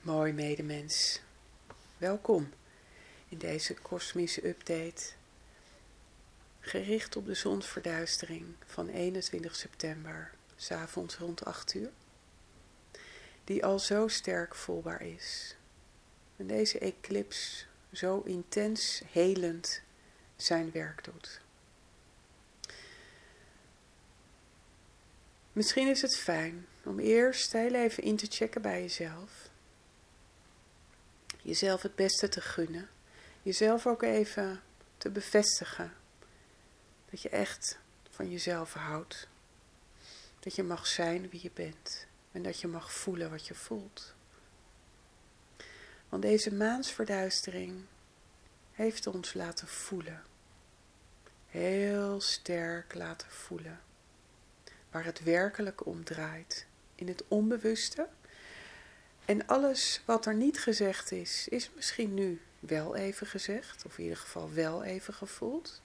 Mooi medemens, welkom in deze kosmische update, gericht op de zonsverduistering van 21 september, 's avonds rond 8 uur, die al zo sterk voelbaar is. En deze eclips zo intens helend zijn werk doet. Misschien is het fijn om eerst heel even in te checken bij jezelf. Jezelf het beste te gunnen. Jezelf ook even te bevestigen. Dat je echt van jezelf houdt. Dat je mag zijn wie je bent. En dat je mag voelen wat je voelt. Want deze maansverduistering heeft ons laten voelen. Heel sterk laten voelen. Waar het werkelijk om draait. In het onbewuste. En alles wat er niet gezegd is, is misschien nu wel even gezegd. Of in ieder geval wel even gevoeld.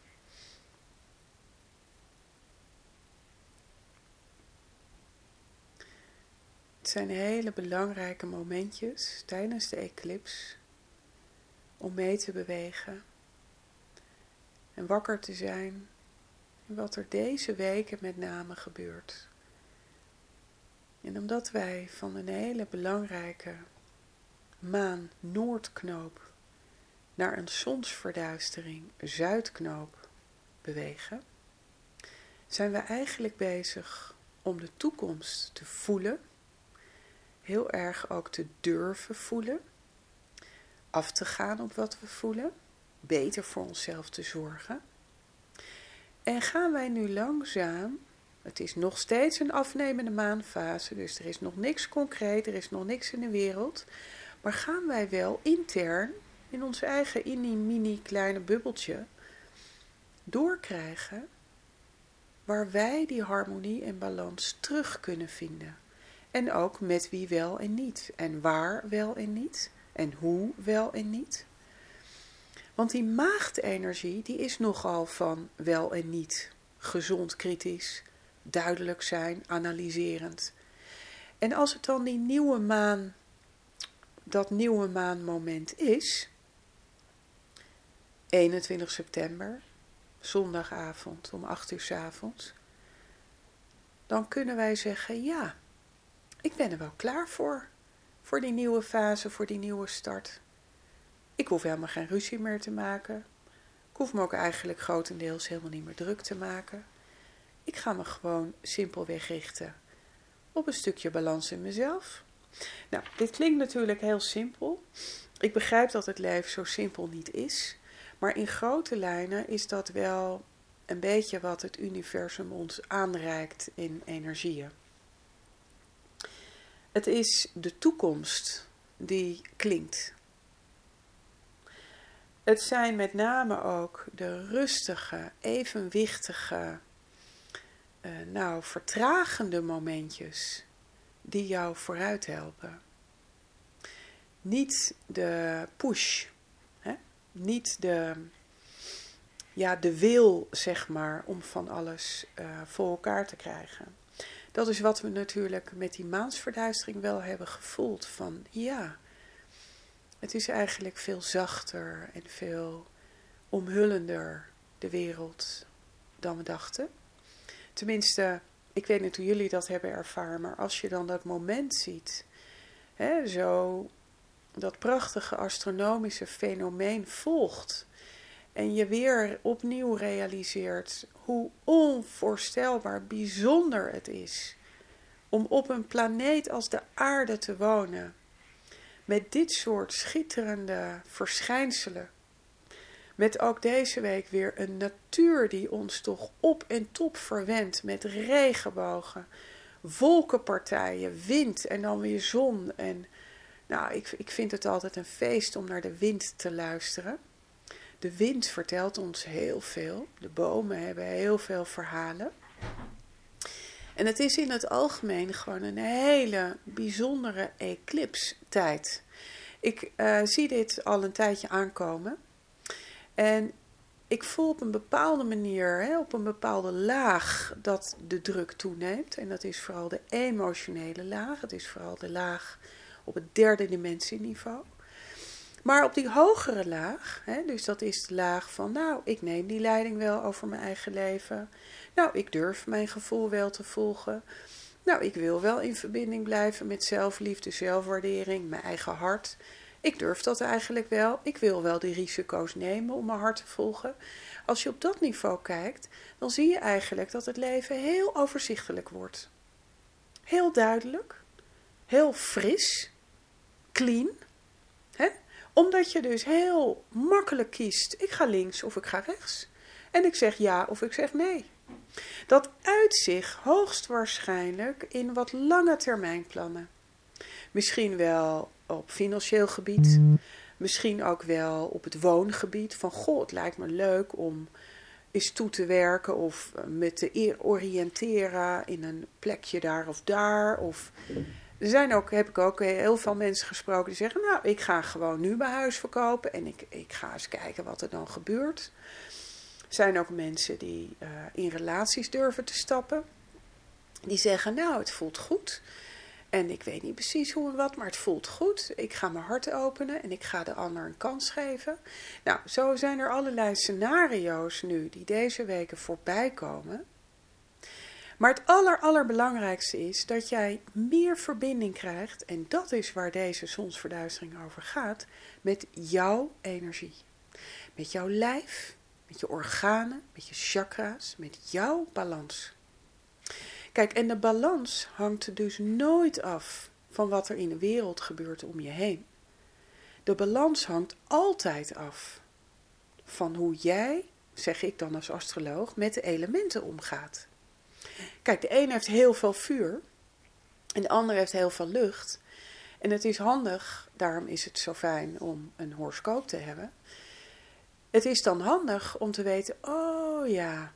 Het zijn hele belangrijke momentjes tijdens de eclips. Om mee te bewegen. En wakker te zijn. En wat er deze weken met name gebeurt. En omdat wij van een hele belangrijke maan-noordknoop naar een zonsverduistering zuidknoop bewegen, zijn we eigenlijk bezig om de toekomst te voelen, heel erg ook te durven voelen, af te gaan op wat we voelen, beter voor onszelf te zorgen. En gaan wij nu langzaam. Het is nog steeds een afnemende maanfase, dus er is nog niks concreet, er is nog niks in de wereld. Maar gaan wij wel intern, in ons eigen mini kleine bubbeltje, doorkrijgen waar wij die harmonie en balans terug kunnen vinden. En ook met wie wel en niet. En waar wel en niet. En hoe wel en niet. Want die maagdenergie, die is nogal van wel en niet. Gezond, kritisch. Duidelijk zijn, analyserend. En als het dan die nieuwe maan, dat nieuwe maanmoment is, 21 september, zondagavond om 8 uur 's avonds, dan kunnen wij zeggen, ja, ik ben er wel klaar voor die nieuwe fase, voor die nieuwe start. Ik hoef helemaal geen ruzie meer te maken. Ik hoef me ook eigenlijk grotendeels helemaal niet meer druk te maken. Ik ga me gewoon simpelweg richten op een stukje balans in mezelf. Nou, dit klinkt natuurlijk heel simpel. Ik begrijp dat het leven zo simpel niet is. Maar in grote lijnen is dat wel een beetje wat het universum ons aanreikt in energieën. Het is de toekomst die klinkt. Het zijn met name ook de rustige, evenwichtige, vertragende momentjes die jou vooruit helpen. Niet de push, niet de wil, zeg maar, om van alles voor elkaar te krijgen. Dat is wat we natuurlijk met die maansverduistering wel hebben gevoeld van, ja, het is eigenlijk veel zachter en veel omhullender, de wereld, dan we dachten. Tenminste, ik weet niet hoe jullie dat hebben ervaren, maar als je dan dat moment ziet, zo dat prachtige astronomische fenomeen volgt en je weer opnieuw realiseert hoe onvoorstelbaar bijzonder het is om op een planeet als de aarde te wonen, met dit soort schitterende verschijnselen. Met ook deze week weer een natuur die ons toch op en top verwendt met regenbogen, wolkenpartijen, wind en dan weer zon. En ik vind het altijd een feest om naar de wind te luisteren. De wind vertelt ons heel veel. De bomen hebben heel veel verhalen. En het is in het algemeen gewoon een hele bijzondere eclipstijd. Ik zie dit al een tijdje aankomen. En ik voel op een bepaalde manier, op een bepaalde laag, dat de druk toeneemt. En dat is vooral de emotionele laag. Het is vooral de laag op het derde dimensieniveau. Maar op die hogere laag, dus dat is de laag van, nou, ik neem die leiding wel over mijn eigen leven. Nou, ik durf mijn gevoel wel te volgen. Nou, ik wil wel in verbinding blijven met zelfliefde, zelfwaardering, mijn eigen hart. Ik durf dat eigenlijk wel. Ik wil wel die risico's nemen om mijn hart te volgen. Als je op dat niveau kijkt, dan zie je eigenlijk dat het leven heel overzichtelijk wordt. Heel duidelijk, heel fris, clean. Omdat je dus heel makkelijk kiest, ik ga links of ik ga rechts. En ik zeg ja of ik zeg nee. Dat uit zich hoogstwaarschijnlijk in wat lange termijn plannen. Misschien wel op financieel gebied. Misschien ook wel op het woongebied. Van goh, het lijkt me leuk om eens toe te werken. Of me te oriënteren in een plekje daar of daar. Of heb ik ook heel veel mensen gesproken die zeggen, nou, ik ga gewoon nu mijn huis verkopen. En ik ga eens kijken wat er dan gebeurt. Er zijn ook mensen die in relaties durven te stappen. Die zeggen, nou, het voelt goed. En ik weet niet precies hoe en wat, maar het voelt goed. Ik ga mijn hart openen en ik ga de ander een kans geven. Nou, zo zijn er allerlei scenario's nu die deze weken voorbij komen. Maar het allerbelangrijkste is dat jij meer verbinding krijgt. En dat is waar deze zonsverduistering over gaat. Met jouw energie. Met jouw lijf. Met je organen, met je chakra's, met jouw balans. Kijk, en de balans hangt dus nooit af van wat er in de wereld gebeurt om je heen. De balans hangt altijd af van hoe jij, zeg ik dan als astroloog, met de elementen omgaat. Kijk, de een heeft heel veel vuur en de ander heeft heel veel lucht. En het is handig, daarom is het zo fijn om een horoscoop te hebben. Het is dan handig om te weten, oh ja,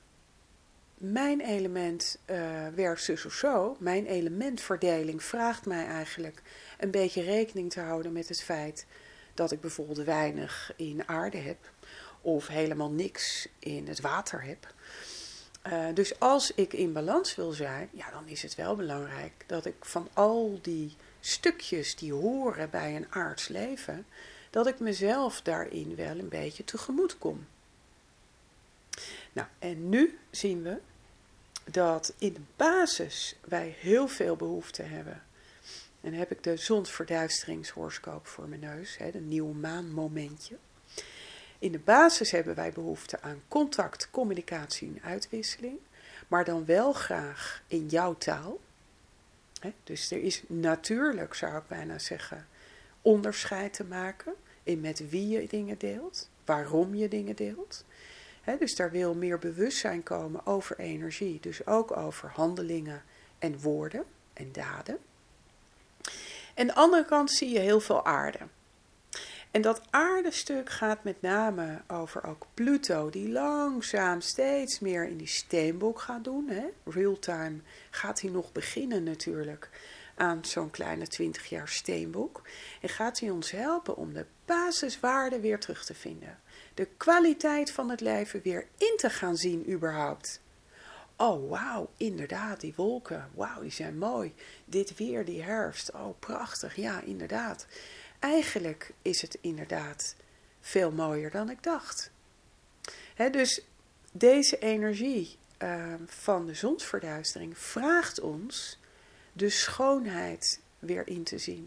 mijn element werkt zus of zo. Mijn elementverdeling vraagt mij eigenlijk een beetje rekening te houden met het feit dat ik bijvoorbeeld weinig in aarde heb. Of helemaal niks in het water heb. Dus als ik in balans wil zijn, ja, dan is het wel belangrijk dat ik van al die stukjes die horen bij een aards leven, dat ik mezelf daarin wel een beetje tegemoet kom. Nou, en nu zien we dat in de basis wij heel veel behoefte hebben. En dan heb ik de zonsverduisteringshoroscoop voor mijn neus, de nieuwe maanmomentje. In de basis hebben wij behoefte aan contact, communicatie en uitwisseling, maar dan wel graag in jouw taal. Dus er is natuurlijk, zou ik bijna zeggen, onderscheid te maken in met wie je dingen deelt, waarom je dingen deelt. Dus daar wil meer bewustzijn komen over energie, dus ook over handelingen en woorden en daden. En aan de andere kant zie je heel veel aarde. En dat aardestuk gaat met name over ook Pluto, die langzaam steeds meer in die steenbok gaat doen. Real-time gaat hij nog beginnen natuurlijk aan zo'n kleine 20 jaar steenbok. En gaat hij ons helpen om de basiswaarden weer terug te vinden. De kwaliteit van het leven weer in te gaan zien überhaupt. Oh wauw, inderdaad, die wolken, wauw, die zijn mooi. Dit weer, die herfst, oh prachtig, ja inderdaad. Eigenlijk is het inderdaad veel mooier dan ik dacht. Dus deze energie van de zonsverduistering vraagt ons de schoonheid weer in te zien.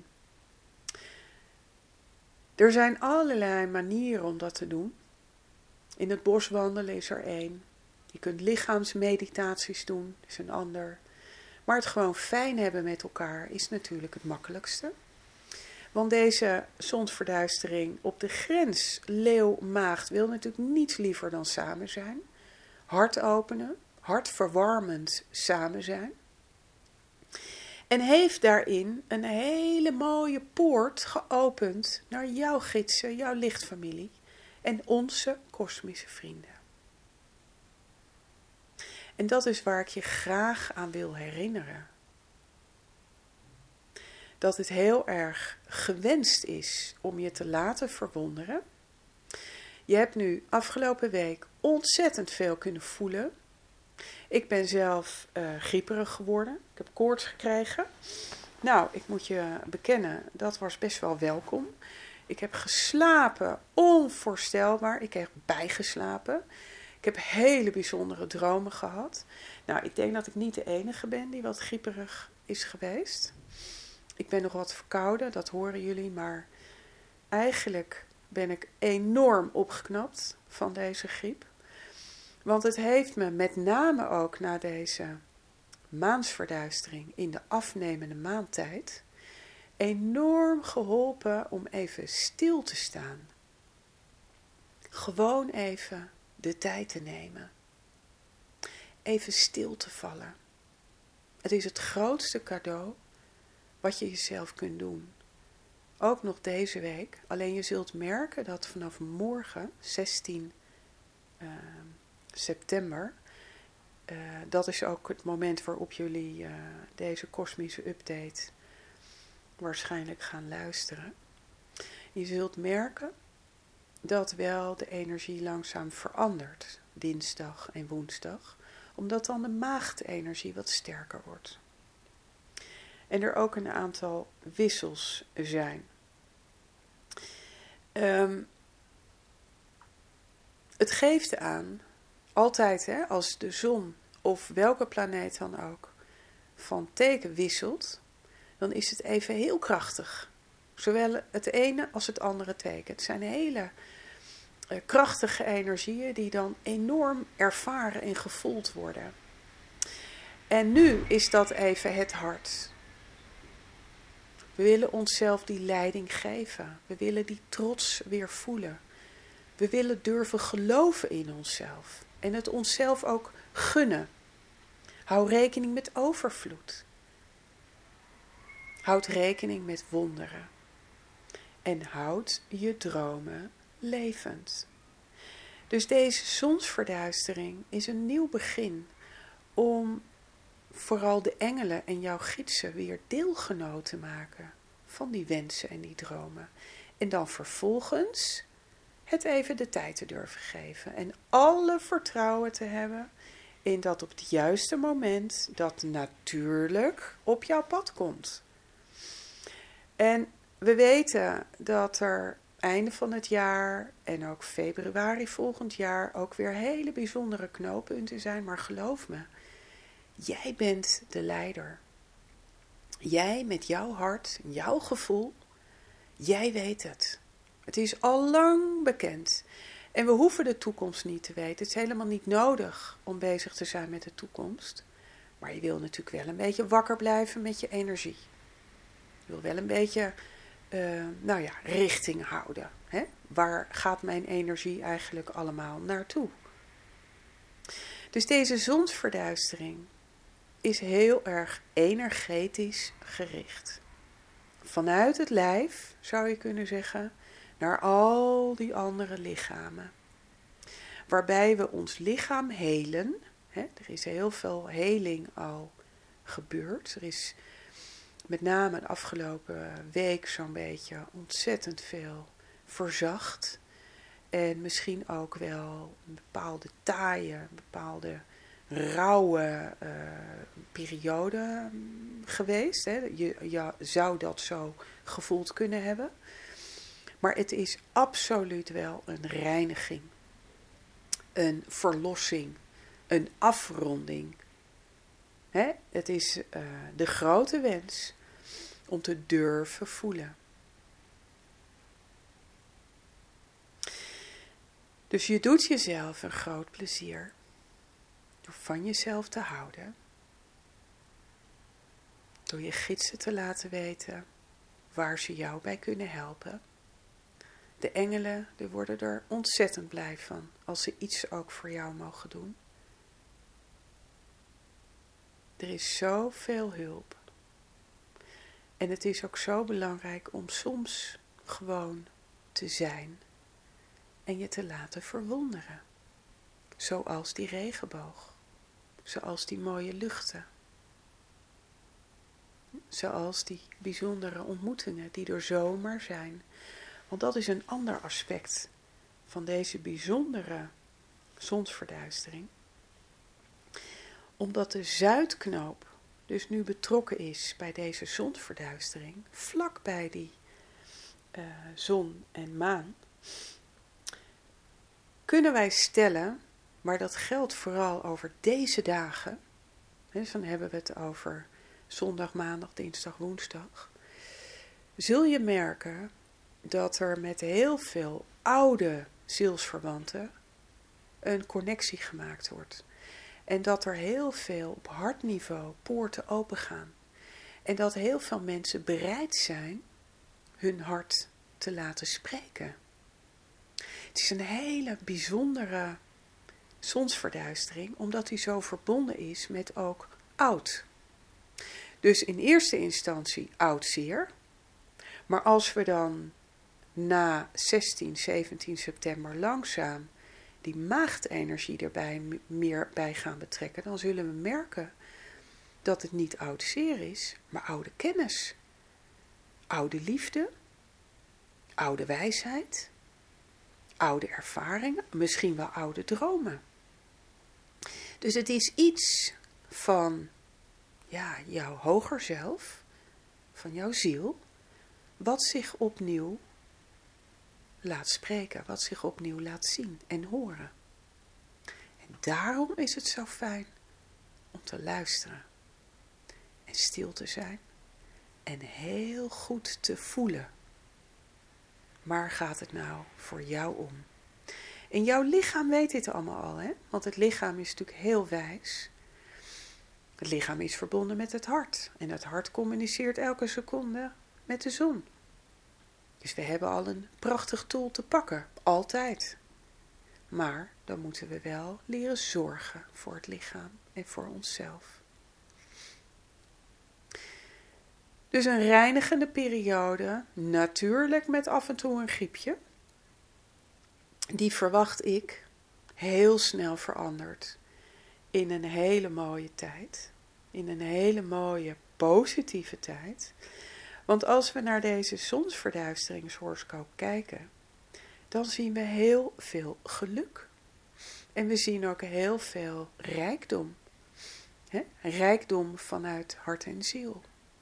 Er zijn allerlei manieren om dat te doen. In het bos wandelen is er één. Je kunt lichaamsmeditaties doen, is een ander. Maar het gewoon fijn hebben met elkaar is natuurlijk het makkelijkste. Want deze zonsverduistering op de grens leeuw-maagd wil natuurlijk niets liever dan samen zijn. Hart openen, hartverwarmend samen zijn. En heeft daarin een hele mooie poort geopend naar jouw gidsen, jouw lichtfamilie en onze kosmische vrienden. En dat is waar ik je graag aan wil herinneren. Dat het heel erg gewenst is om je te laten verwonderen. Je hebt nu afgelopen week ontzettend veel kunnen voelen. Ik ben zelf grieperig geworden. Ik heb koorts gekregen. Nou, ik moet je bekennen, dat was best wel welkom. Ik heb geslapen, onvoorstelbaar. Ik heb bijgeslapen. Ik heb hele bijzondere dromen gehad. Nou, ik denk dat ik niet de enige ben die wat grieperig is geweest. Ik ben nog wat verkouden, dat horen jullie, maar eigenlijk ben ik enorm opgeknapt van deze griep. Want het heeft me met name ook na deze maansverduistering in de afnemende maantijd enorm geholpen om even stil te staan. Gewoon even de tijd te nemen. Even stil te vallen. Het is het grootste cadeau wat je jezelf kunt doen. Ook nog deze week. Alleen je zult merken dat vanaf morgen, 16 september, dat is ook het moment waarop jullie deze kosmische update waarschijnlijk gaan luisteren. Je zult merken dat wel de energie langzaam verandert, dinsdag en woensdag, omdat dan de maagdenergie wat sterker wordt. En er ook een aantal wissels zijn. Het geeft aan, altijd als de zon of welke planeet dan ook van teken wisselt, dan is het even heel krachtig. Zowel het ene als het andere teken. Het zijn hele krachtige energieën die dan enorm ervaren en gevoeld worden. En nu is dat even het hart. We willen onszelf die leiding geven. We willen die trots weer voelen. We willen durven geloven in onszelf. En het onszelf ook gunnen. Hou rekening met overvloed. Houd rekening met wonderen. En houd je dromen levend. Dus deze zonsverduistering is een nieuw begin om vooral de engelen en jouw gidsen weer deelgenoot te maken van die wensen en die dromen. En dan vervolgens het even de tijd te durven geven. En alle vertrouwen te hebben in dat op het juiste moment dat natuurlijk op jouw pad komt. En we weten dat er einde van het jaar en ook februari volgend jaar ook weer hele bijzondere knooppunten zijn. Maar geloof me, jij bent de leider. Jij met jouw hart, jouw gevoel, jij weet het. Het is al lang bekend. En we hoeven de toekomst niet te weten. Het is helemaal niet nodig om bezig te zijn met de toekomst. Maar je wil natuurlijk wel een beetje wakker blijven met je energie. Je wil wel een beetje richting houden. Hè? Waar gaat mijn energie eigenlijk allemaal naartoe? Dus deze zonsverduistering is heel erg energetisch gericht. Vanuit het lijf, zou je kunnen zeggen, naar al die andere lichamen. Waarbij we ons lichaam helen. Hè? Er is heel veel heling al gebeurd. Er is met name de afgelopen week zo'n beetje ontzettend veel verzacht. En misschien ook wel een bepaalde taaie, een bepaalde rauwe periode geweest. Hè. Je zou dat zo gevoeld kunnen hebben. Maar het is absoluut wel een reiniging. Een verlossing. Een afronding. Hè? Het is de grote wens om te durven voelen. Dus je doet jezelf een groot plezier door van jezelf te houden. Door je gidsen te laten weten waar ze jou bij kunnen helpen. De engelen, die worden er ontzettend blij van als ze iets ook voor jou mogen doen. Er is zoveel hulp. En het is ook zo belangrijk om soms gewoon te zijn en je te laten verwonderen. Zoals die regenboog. Zoals die mooie luchten. Zoals die bijzondere ontmoetingen die er zomaar zijn. Want dat is een ander aspect van deze bijzondere zonsverduistering. Omdat de zuidknoop dus nu betrokken is bij deze zonsverduistering, vlak bij die zon en maan, kunnen wij stellen, maar dat geldt vooral over deze dagen, dus dan hebben we het over zondag, maandag, dinsdag, woensdag, zul je merken dat er met heel veel oude zielsverwanten een connectie gemaakt wordt. En dat er heel veel op hartniveau poorten opengaan. En dat heel veel mensen bereid zijn hun hart te laten spreken. Het is een hele bijzondere zonsverduistering, omdat die zo verbonden is met ook oud. Dus in eerste instantie oud zeer. Maar als we dan na 16, 17 september langzaam die maagdenergie erbij meer bij gaan betrekken, dan zullen we merken dat het niet oud zeer is, maar oude kennis. Oude liefde, oude wijsheid, oude ervaringen, misschien wel oude dromen. Dus het is iets van jouw hoger zelf, van jouw ziel, wat zich opnieuw laat spreken, wat zich opnieuw laat zien en horen. En daarom is het zo fijn om te luisteren en stil te zijn en heel goed te voelen. Waar gaat het nou voor jou om? En jouw lichaam weet dit allemaal al, hè? Want het lichaam is natuurlijk heel wijs. Het lichaam is verbonden met het hart. En het hart communiceert elke seconde met de zon. Dus we hebben al een prachtig tool te pakken, altijd. Maar dan moeten we wel leren zorgen voor het lichaam en voor onszelf. Dus een reinigende periode, natuurlijk met af en toe een griepje. Die verwacht ik heel snel verandert in een hele mooie tijd. In een hele mooie positieve tijd. Want als we naar deze zonsverduisteringshoroscoop kijken, dan zien we heel veel geluk. En we zien ook heel veel rijkdom. Rijkdom vanuit hart en ziel.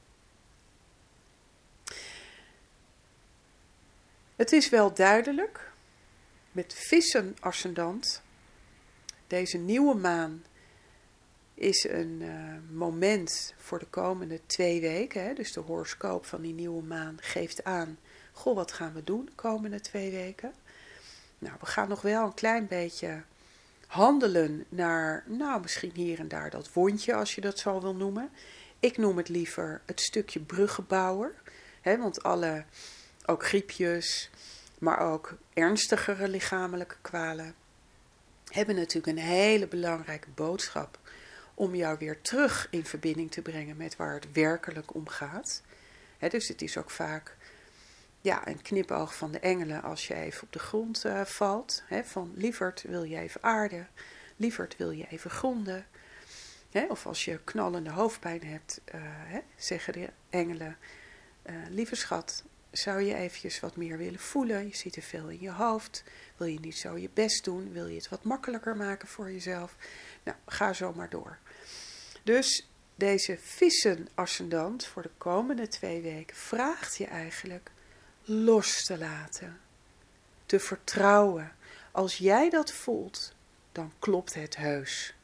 Het is wel duidelijk, met vissen ascendant, deze nieuwe maan is een moment voor de komende 2 weken. Hè? Dus de horoscoop van die nieuwe maan geeft aan, goh, wat gaan we doen de komende 2 weken? Nou, we gaan nog wel een klein beetje handelen naar, misschien hier en daar dat wondje, als je dat zo wil noemen. Ik noem het liever het stukje bruggenbouwer. Hè? Want ook griepjes, maar ook ernstigere lichamelijke kwalen, hebben natuurlijk een hele belangrijke boodschap om jou weer terug in verbinding te brengen met waar het werkelijk om gaat. Dus het is ook vaak een knipoog van de engelen als je even op de grond valt. Van lieverd, wil je even aarden? Lieverd, wil je even gronden? Of als je knallende hoofdpijn hebt, zeggen de engelen, lieve schat, zou je eventjes wat meer willen voelen? Je ziet te veel in je hoofd. Wil je niet zo je best doen? Wil je het wat makkelijker maken voor jezelf? Nou, ga zo maar door. Dus deze vissen-ascendant voor de komende 2 weken vraagt je eigenlijk los te laten. Te vertrouwen. Als jij dat voelt, dan klopt het heus.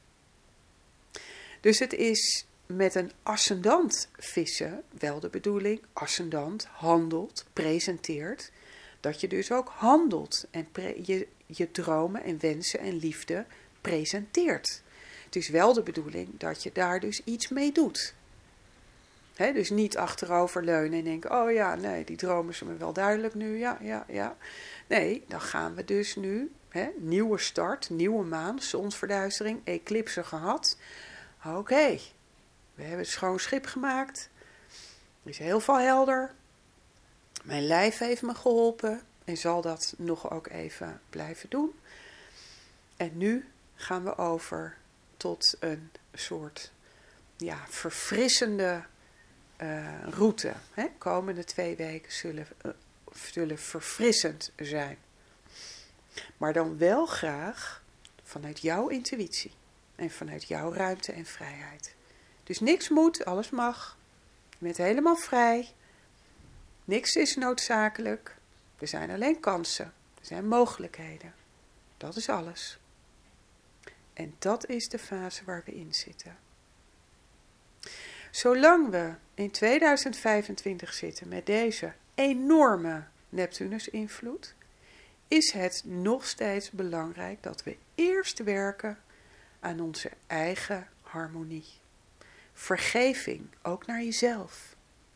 Dus het is met een ascendant vissen wel de bedoeling, ascendant handelt, presenteert, dat je dus ook handelt en je dromen en wensen en liefde presenteert. Het is wel de bedoeling dat je daar dus iets mee doet. Dus niet achteroverleunen en denken, oh ja, nee, die dromen ze me wel duidelijk nu, ja. Nee, dan gaan we dus nu, nieuwe start, nieuwe maan, zonsverduistering, eclipse gehad. Oké. We hebben het schoon schip gemaakt. Het is heel veel helder. Mijn lijf heeft me geholpen. En zal dat nog ook even blijven doen. En nu gaan we over tot een soort verfrissende route. Komende 2 weken zullen verfrissend zijn. Maar dan wel graag vanuit jouw intuïtie. En vanuit jouw ruimte en vrijheid. Dus niks moet, alles mag. Je bent helemaal vrij. Niks is noodzakelijk. Er zijn alleen kansen. Er zijn mogelijkheden. Dat is alles. En dat is de fase waar we in zitten. Zolang we in 2025 zitten met deze enorme Neptunus-invloed, is het nog steeds belangrijk dat we eerst werken aan onze eigen harmonie. Vergeving, ook naar jezelf.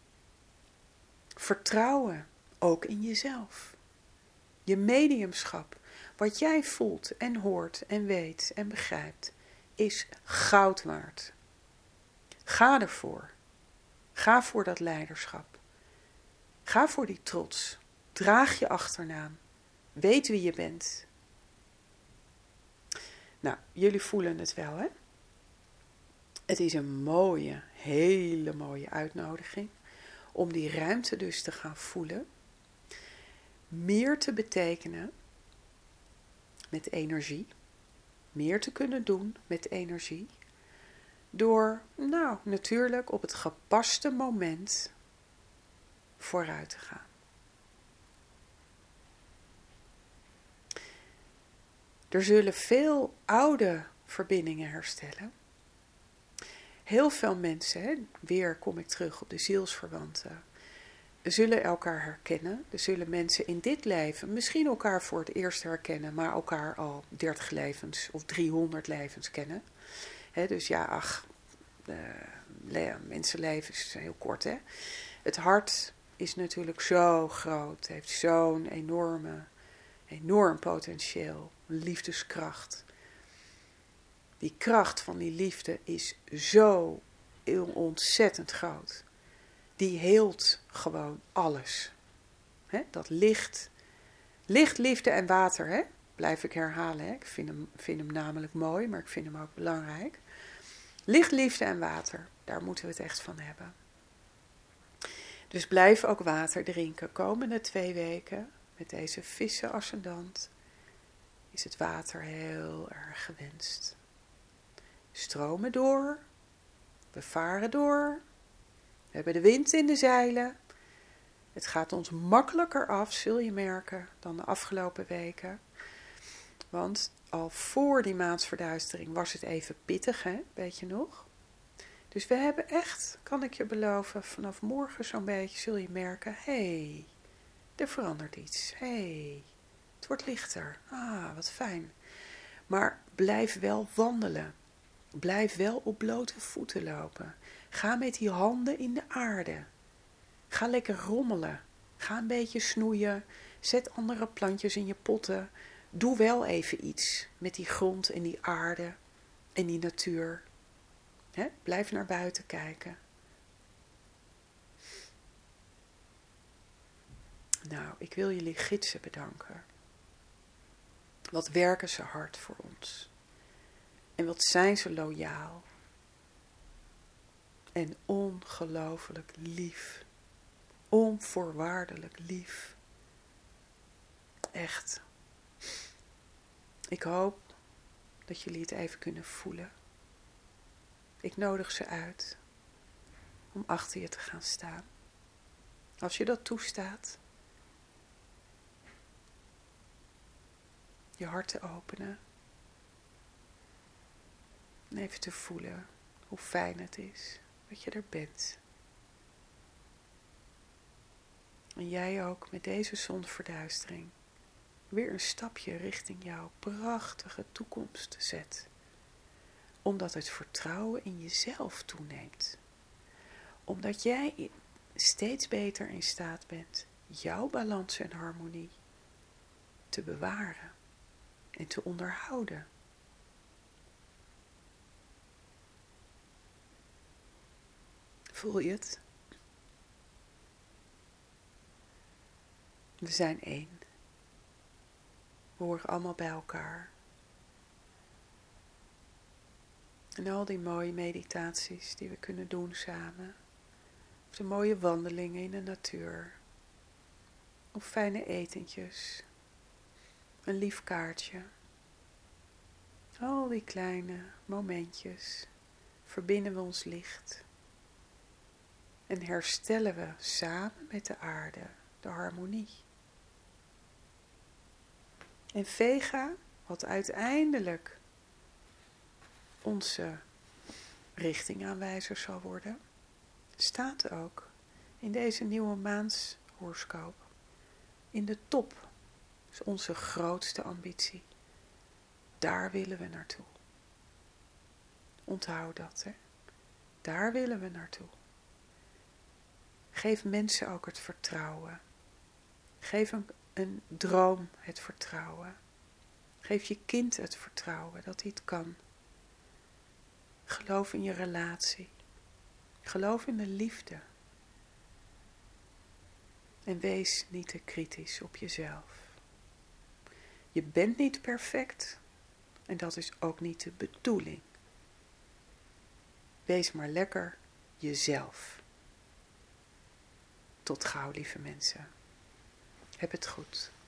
Vertrouwen, ook in jezelf. Je mediumschap, wat jij voelt en hoort en weet en begrijpt, is goud waard. Ga ervoor. Ga voor dat leiderschap. Ga voor die trots. Draag je achternaam. Weet wie je bent. Nou, jullie voelen het wel, hè? Het is een mooie, hele mooie uitnodiging om die ruimte dus te gaan voelen. Meer te betekenen met energie. Meer te kunnen doen met energie. Door, nou, natuurlijk op het gepaste moment vooruit te gaan. Er zullen veel oude verbindingen herstellen. Heel veel mensen, hè, weer kom ik terug op de zielsverwanten, zullen elkaar herkennen. Er zullen mensen in dit leven misschien elkaar voor het eerst herkennen, maar elkaar al 30 levens of 300 levens kennen. Dus ja, mensenleven is heel kort, hè. Het hart is natuurlijk zo groot, heeft zo'n enorm potentieel, liefdeskracht. Die kracht van die liefde is zo ontzettend groot. Die heelt gewoon alles. Dat licht, liefde en water, blijf ik herhalen. Ik vind hem namelijk mooi, maar ik vind hem ook belangrijk. Licht, liefde en water, daar moeten we het echt van hebben. Dus blijf ook water drinken. Komende 2 weken met deze vissen ascendant is het water heel erg gewenst. Stromen door, we varen door, we hebben de wind in de zeilen. Het gaat ons makkelijker af, zul je merken, dan de afgelopen weken. Want al voor die maansverduistering was het even pittig, hè? Weet je nog? Dus we hebben echt, kan ik je beloven, vanaf morgen zo'n beetje zul je merken, hé, er verandert iets. Hé, het wordt lichter. Ah, wat fijn. Maar blijf wel wandelen. Blijf wel op blote voeten lopen. Ga met die handen in de aarde. Ga lekker rommelen. Ga een beetje snoeien. Zet andere plantjes in je potten. Doe wel even iets met die grond en die aarde en die natuur. Blijf naar buiten kijken. Nou, ik wil jullie gidsen bedanken. Wat werken ze hard voor ons. En wat zijn ze loyaal. En ongelooflijk lief. Onvoorwaardelijk lief. Echt. Ik hoop dat jullie het even kunnen voelen. Ik nodig ze uit om achter je te gaan staan. Als je dat toestaat. Je hart te openen. En even te voelen hoe fijn het is dat je er bent. En jij ook met deze zonverduistering weer een stapje richting jouw prachtige toekomst zet. Omdat het vertrouwen in jezelf toeneemt. Omdat jij steeds beter in staat bent jouw balans en harmonie te bewaren en te onderhouden. Voel je het? We zijn één. We horen allemaal bij elkaar. En al die mooie meditaties die we kunnen doen samen. Of de mooie wandelingen in de natuur. Of fijne etentjes. Een lief kaartje. Al die kleine momentjes verbinden we ons licht. En herstellen we samen met de aarde de harmonie. En Vega, wat uiteindelijk onze richtingaanwijzer zal worden, staat ook in deze nieuwe maanshoroscoop in de top. Dat is onze grootste ambitie. Daar willen we naartoe. Onthoud dat, hè. Daar willen we naartoe. Geef mensen ook het vertrouwen. Geef een droom het vertrouwen. Geef je kind het vertrouwen dat hij het kan. Geloof in je relatie. Geloof in de liefde. En wees niet te kritisch op jezelf. Je bent niet perfect en dat is ook niet de bedoeling. Wees maar lekker jezelf. Tot gauw, lieve mensen. Heb het goed.